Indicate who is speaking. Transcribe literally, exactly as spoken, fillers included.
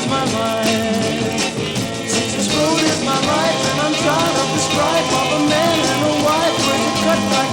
Speaker 1: my life. Since this road is my life, and I'm tired of the strife of a man and a wife. Where's it cut like